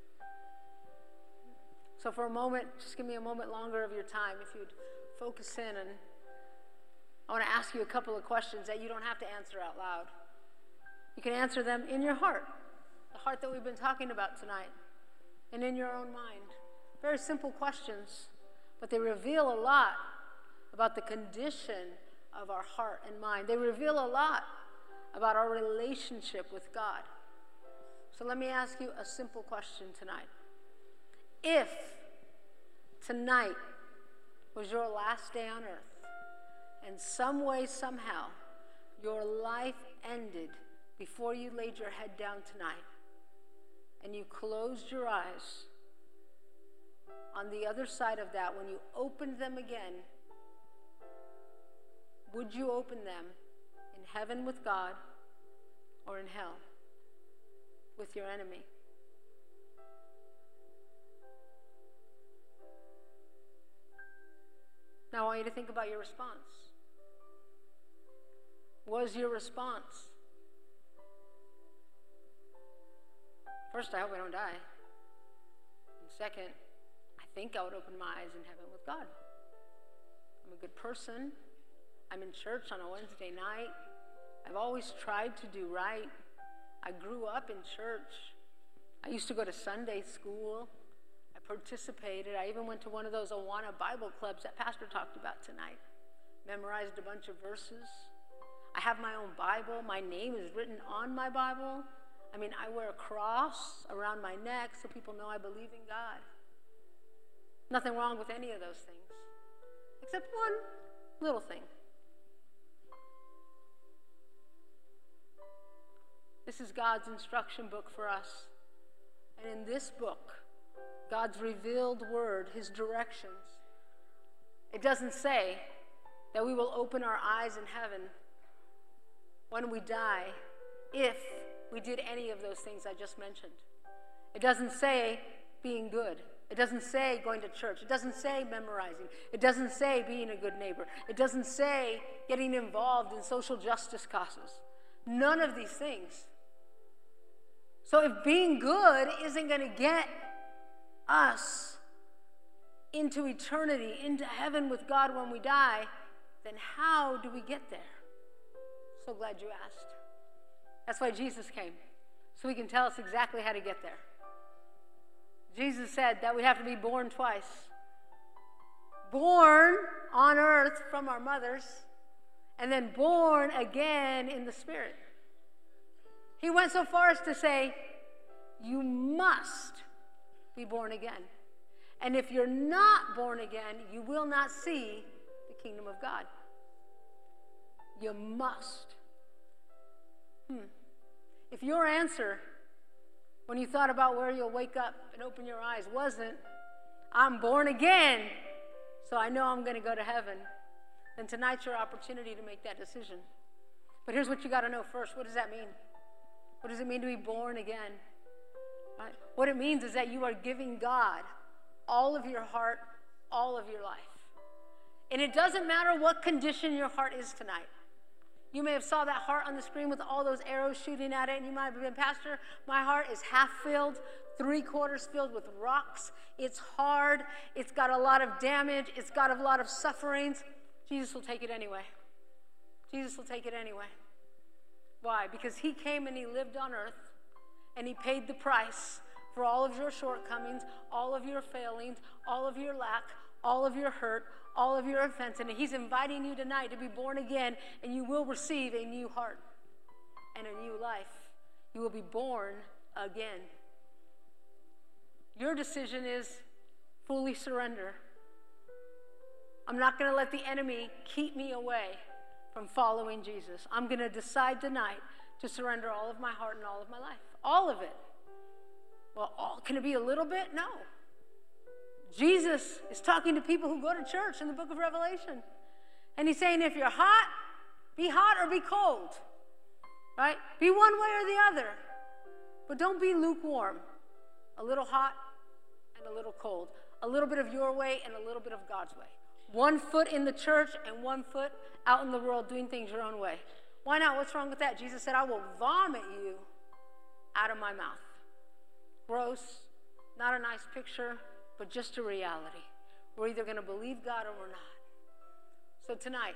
So for a moment, just give me a moment longer of your time if you'd focus in, and I want to ask you a couple of questions that you don't have to answer out loud. You can answer them in your heart, the heart that we've been talking about tonight, and in your own mind. Very simple questions, but they reveal a lot about the condition of our heart and mind. They reveal a lot about our relationship with God. So let me ask you a simple question tonight. If tonight was your last day on earth, and some way, somehow, your life ended before you laid your head down tonight, and you closed your eyes, on the other side of that, when you opened them again, would you open them in heaven with God or in hell with your enemy? Now I want you to think about your response. Was your response, first, I hope I don't die. And second, I think I would open my eyes in heaven with God. I'm a good person. I'm in church on a Wednesday night. I've always tried to do right. I grew up in church. I used to go to Sunday school. I participated. I even went to one of those Awana Bible clubs that Pastor talked about tonight. Memorized a bunch of verses. I have my own Bible. My name is written on my Bible. I mean, I wear a cross around my neck so people know I believe in God. Nothing wrong with any of those things, except one little thing. This is God's instruction book for us. And in this book, God's revealed word, his directions, it doesn't say that we will open our eyes in heaven when we die if we did any of those things I just mentioned. It doesn't say being good. It doesn't say going to church. It doesn't say memorizing. It doesn't say being a good neighbor. It doesn't say getting involved in social justice causes. None of these things. So if being good isn't going to get us into eternity, into heaven with God when we die, then how do we get there? So glad you asked. That's why Jesus came, so he can tell us exactly how to get there. Jesus said that we have to be born twice. Born on earth from our mothers, and then born again in the Spirit. He went so far as to say, you must be born again. And if you're not born again, you will not see the kingdom of God. You must. Hmm. If your answer, when you thought about where you'll wake up and open your eyes, wasn't, I'm born again, so I know I'm going to go to heaven, then tonight's your opportunity to make that decision. But here's what you got to know first. What does that mean? What does it mean to be born again? Right? What it means is that you are giving God all of your heart, all of your life. And it doesn't matter what condition your heart is tonight. You may have saw that heart on the screen with all those arrows shooting at it, and you might have been, Pastor, my heart is half filled, three quarters filled with rocks. It's hard. It's got a lot of damage. It's got a lot of sufferings. Jesus will take it anyway. Jesus will take it anyway. Why? Because he came and he lived on earth, and he paid the price for all of your shortcomings, all of your failings, all of your lack, all of your hurt, all of your offense. And he's inviting you tonight to be born again, and you will receive a new heart and a new life. You will be born again. Your decision is fully surrender. I'm not going to let the enemy keep me away from following Jesus. I'm going to decide tonight to surrender all of my heart and all of my life. All of it. Well, all, can it be a little bit? No. Jesus is talking to people who go to church in the book of Revelation. And he's saying, if you're hot, be hot or be cold. Right? Be one way or the other. But don't be lukewarm. A little hot and a little cold. A little bit of your way and a little bit of God's way. One foot in the church and one foot out in the world doing things your own way. Why not? What's wrong with that? Jesus said, I will vomit you out of my mouth. Gross, not a nice picture, but just a reality. We're either going to believe God or we're not. So tonight,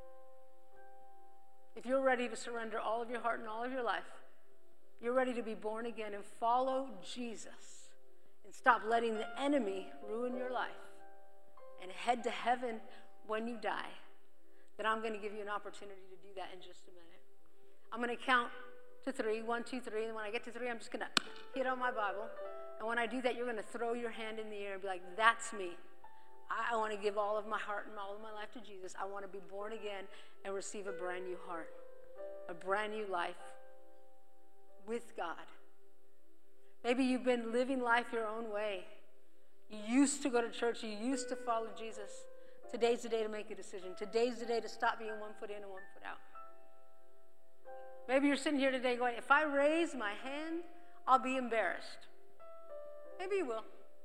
if you're ready to surrender all of your heart and all of your life, you're ready to be born again and follow Jesus and stop letting the enemy ruin your life and head to heaven when you die, then I'm going to give you an opportunity to do that in just a minute. I'm going to count to three, one, two, three, and when I get to three, I'm just going to hit on my Bible. And when I do that, you're going to throw your hand in the air and be like, that's me. I want to give all of my heart and all of my life to Jesus. I want to be born again and receive a brand new heart, a brand new life with God. Maybe you've been living life your own way. You used to go to church. You used to follow Jesus. Today's the day to make a decision. Today's the day to stop being one foot in and one foot out. Maybe you're sitting here today going, if I raise my hand, I'll be embarrassed. Maybe you will.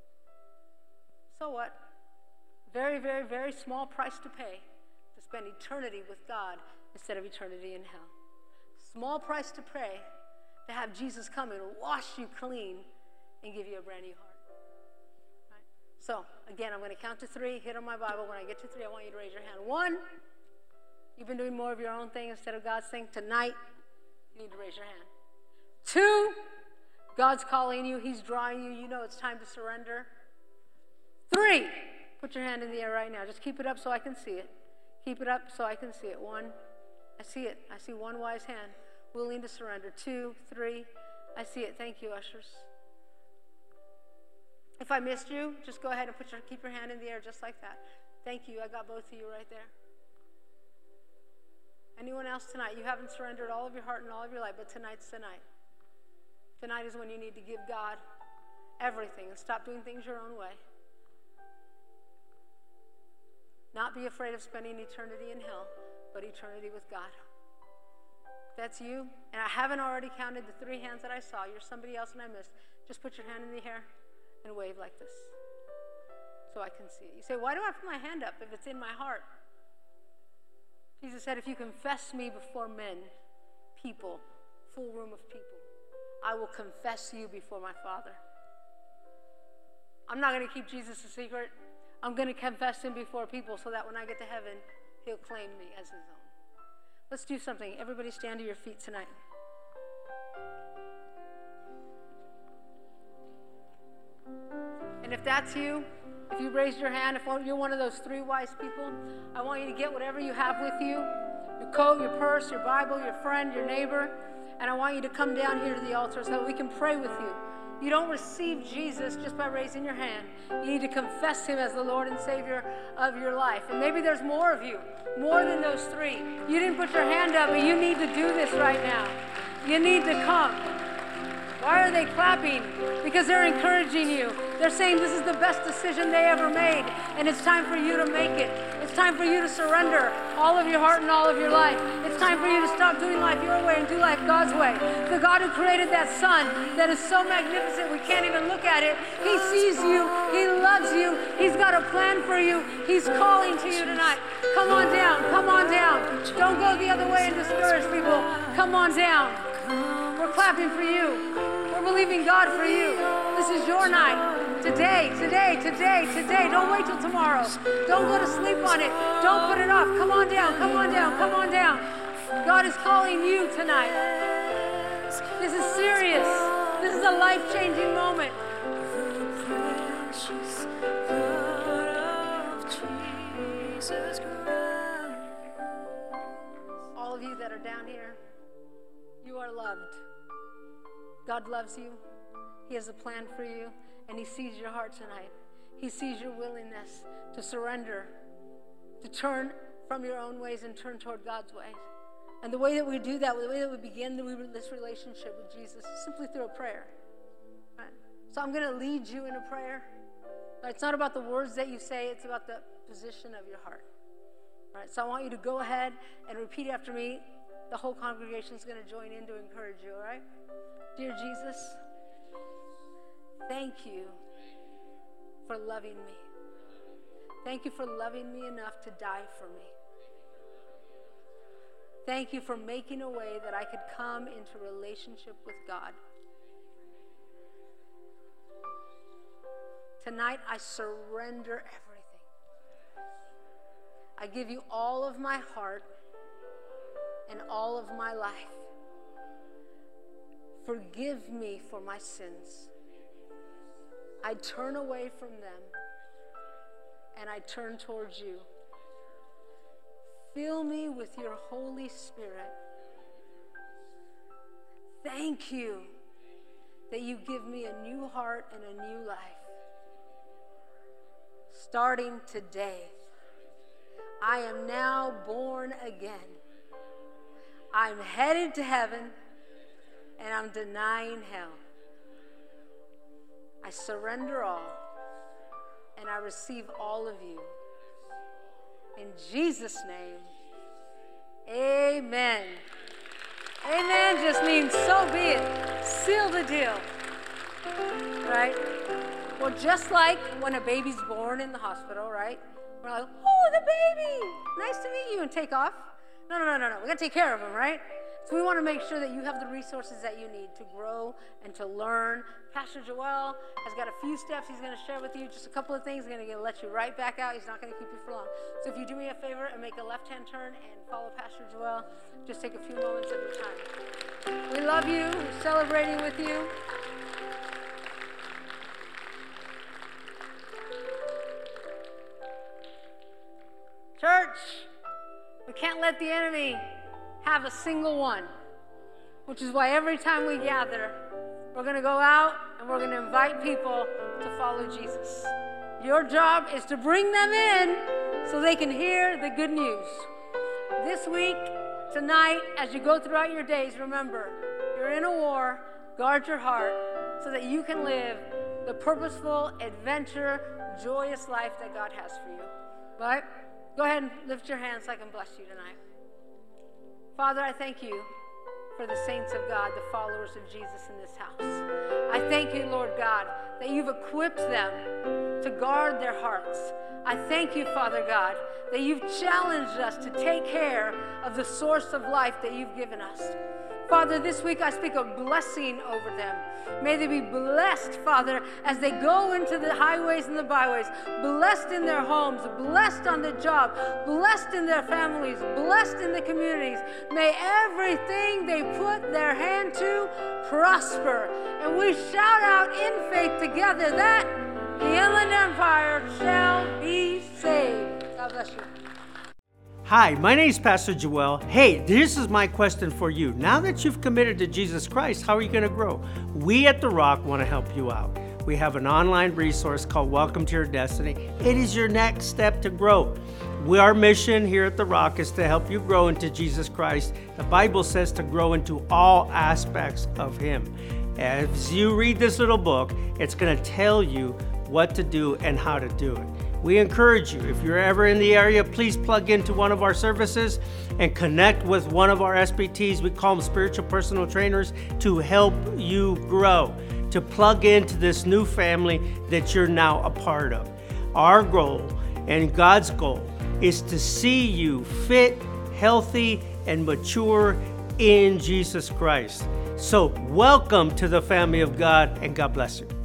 So what? Very, very, very small price to pay to spend eternity with God instead of eternity in hell. Small price to pay to have Jesus come and wash you clean and give you a brand new heart. Right? So, again, I'm going to count to three, hit on my Bible. When I get to three, I want you to raise your hand. One, you've been doing more of your own thing instead of God's thing. Tonight, you need to raise your hand. Two, God's calling you. He's drawing you. You know it's time to surrender. Three, put your hand in the air right now. Just keep it up so I can see it. Keep it up so I can see it. One, I see it. I see one wise hand willing to surrender. Two, three, I see it. Thank you, ushers. If I missed you, just go ahead and put your, keep your hand in the air just like that. Thank you. I got both of you right there. Anyone else tonight? You haven't surrendered all of your heart and all of your life, but tonight's the night. Tonight is when you need to give God everything and stop doing things your own way. Not be afraid of spending eternity in hell, but eternity with God. If that's you, and I haven't already counted the three hands that I saw, you're somebody else and I missed, just put your hand in the air and wave like this so I can see it. You say, why do I put my hand up if it's in my heart? Jesus said, if you confess me before men, people, full room of people, I will confess you before my Father. I'm not going to keep Jesus a secret. I'm going to confess him before people so that when I get to heaven, he'll claim me as his own. Let's do something. Everybody stand to your feet tonight. And if that's you, if you raised your hand, if you're one of those three wise people, I want you to get whatever you have with you, your coat, your purse, your Bible, your friend, your neighbor, and I want you to come down here to the altar so that we can pray with you. You don't receive Jesus just by raising your hand. You need to confess him as the Lord and Savior of your life. And maybe there's more of you, more than those three. You didn't put your hand up, but you need to do this right now. You need to come. Why are they clapping? Because they're encouraging you. They're saying this is the best decision they ever made, and it's time for you to make it. It's time for you to surrender all of your heart and all of your life. It's time for you to stop doing life your way and do life God's way. The God who created that sun that is so magnificent we can't even look at it, he sees you, he loves you, he's got a plan for you, he's calling to you tonight. Come on down, come on down. Don't go the other way and discourage people. Come on down. We're clapping for you. We're believing God for you. This is your night. Today, today, today, today. Don't wait till tomorrow. Don't go to sleep on it. Don't put it off. Come on down, come on down, come on down. God is calling you tonight. This is serious. This is a life-changing moment. All of you that are down here, you are loved. God loves you. He has a plan for you, and he sees your heart tonight. He sees your willingness to surrender to turn from your own ways and turn toward God's ways. And the way that we do that, the way that we begin this relationship with Jesus is simply through a prayer. Right? So I'm going to lead you in a prayer. Right? It's not about the words that you say, it's about the position of your heart. Right? So I want you to go ahead and repeat after me. The whole congregation is going to join in to encourage you, all right? Dear Jesus, thank you for loving me. Thank you for loving me enough to die for me. Thank you for making a way that I could come into relationship with God. Tonight, I surrender everything. I give you all of my heart and all of my life. Forgive me for my sins. I turn away from them and I turn towards you. Fill me with your Holy Spirit. Thank you that you give me a new heart and a new life. Starting today, I am now born again. I'm headed to heaven and I'm denying hell. I surrender all and I receive all of you. In Jesus' name, amen. Amen just means so be it. Seal the deal. Right? Well, just like when a baby's born in the hospital, right? We're like, oh, the baby, nice to meet you, and take off. No, no, no, no, no. We got to take care of him, right? So we want to make sure that you have the resources that you need to grow and to learn. Pastor Joel has got a few steps he's going to share with you, just a couple of things. He's going to let you right back out. He's not going to keep you for long. So if you do me a favor and make a left-hand turn and follow Pastor Joel, just take a few moments of your time. We love you. We're celebrating with you. Church, we can't let the enemy have a single one, which is why every time we gather, we're going to go out and we're going to invite people to follow Jesus. Your job is to bring them in so they can hear the good news. This week, tonight, as you go throughout your days, remember, you're in a war. Guard your heart so that you can live the purposeful, adventure, joyous life that God has for you. Right? Go ahead and lift your hands so I can bless you tonight. Father, I thank you for the saints of God, the followers of Jesus in this house. I thank you, Lord God, that you've equipped them to guard their hearts. I thank you, Father God, that you've challenged us to take care of the source of life that you've given us. Father, this week I speak a blessing over them. May they be blessed, Father, as they go into the highways and the byways, blessed in their homes, blessed on the job, blessed in their families, blessed in the communities. May everything they put their hand to prosper. And we shout out in faith together that the Inland Empire shall be saved. God bless you. Hi, my name is Pastor Joel. Hey, this is my question for you. Now that you've committed to Jesus Christ, how are you going to grow? We at The Rock want to help you out. We have an online resource called Welcome to Your Destiny. It is your next step to grow. We, our mission here at The Rock is to help you grow into Jesus Christ. The Bible says to grow into all aspects of Him. As you read this little book, it's going to tell you what to do and how to do it. We encourage you, if you're ever in the area, please plug into one of our services and connect with one of our S P Ts. We call them spiritual personal trainers, to help you grow, to plug into this new family that you're now a part of. Our goal and God's goal is to see you fit, healthy, and mature in Jesus Christ. So welcome to the family of God, and God bless you.